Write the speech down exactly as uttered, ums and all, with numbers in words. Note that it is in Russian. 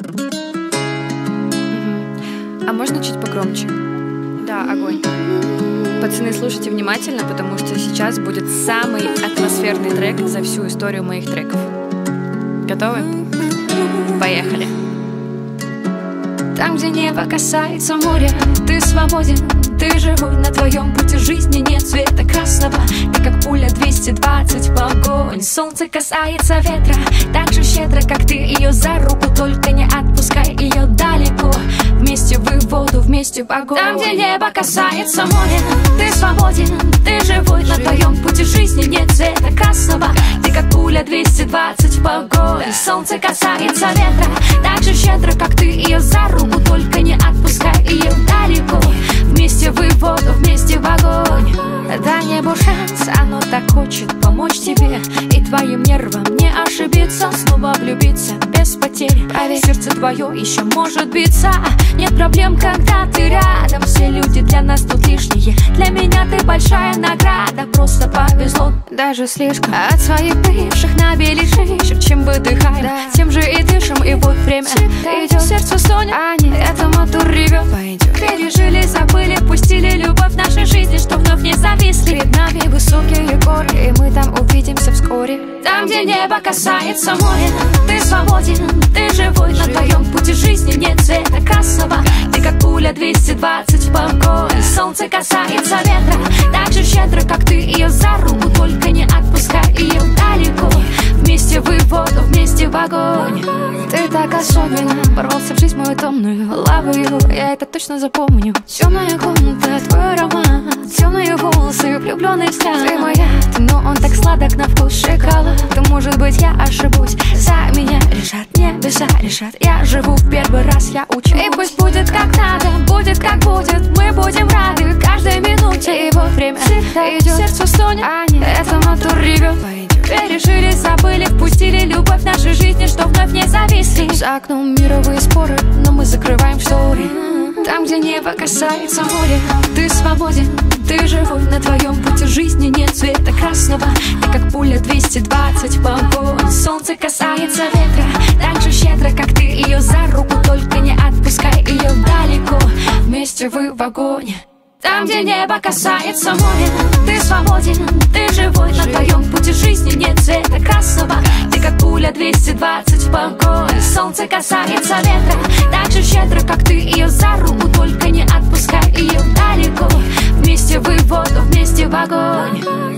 А можно чуть погромче? Да, огонь. Пацаны, слушайте внимательно, потому что сейчас будет самый атмосферный трек за всю историю моих треков. Готовы? Поехали. Там, где небо касается моря, ты свободен, ты живой. На твоем пути жизни нет цвета красного. Ты как пуля двести двадцать в огонь. Солнце касается ветра так же щедро, как ты ее за руку. Только не отпускай ее далеко. Вместе вы в воду, вместе в огонь. Там, где небо касается моря, ты свободен, ты живой. На твоем пути жизни нет цвета красного. Ты как пуля двести двадцать в огонь. Солнце касается ветра так же щедро, как ты ее за руку. Только не отпускай ее далеко. Вместе вы в воду, вместе в огонь. Дай небу шанс, оно так хочет помочь тебе и твоим нервам не ошибиться. Снова влюбиться без потерь. Проверь, сердце твое еще может биться. Нет проблем, когда ты рядом. Все люди для нас тут лишние. Для меня ты большая награда. Просто повезло, даже слишком. От своих бывших набили шишек. Чем выдыхаем, да, тем же и дышим. И вот время идет, сердце стонет, а нет, это мотор ревет. Пережили, забыли, пустили любовь в нашей жизни, что вновь не зависли. Перед нами высокие горы, и мы там увидимся вскоре. Там, где небо касается моря, ты свободен, ты живой. На твоем пути жизни нет цвета красного. Ты как пуля двести двадцать в огонь. Солнце касается ветра так же щедро, как ты ее за руку. Только не отпускай ее далеко. Вместе вы в воду, вместе в огонь. Ты так особенно боролся в жизнь мою томную. Лавую, я это точно запомню. Темная комната, твой аромат, темные волосы, влюбленный взгляд. Ты моя, но он так сладок на вкус шоколад. То может быть я ошибусь, за меня решат небеса, решат. Я живу в первый раз, я учусь. И пусть будет как надо, будет как будет. Мы будем рады каждой минуте. И вот время идет, сердце стонет, а нет, это мотор ревет. Пережили, забыли, впустили любовь в нашей жизни, что вновь не зависли. За окном мировые споры, но мы закрываем шторы. Там, где небо касается моря, ты свободен, ты живой. На твоем пути жизни нет цвета красного. Ты как пуля двести двадцать в огонь. Солнце касается ветра так же щедро, как ты ее за руку. Только не отпускай ее далеко. Вместе вы в огонь. Там, где небо касается моря, ты свободен, ты живой. На твоем пути жизни нет цвета красного. Ты как пуля двести двадцать в огонь. Солнце касается ветра так же щедро, как ты ее за руку. Только не отпускай ее далеко. Вместе вы в воду, вместе в огонь.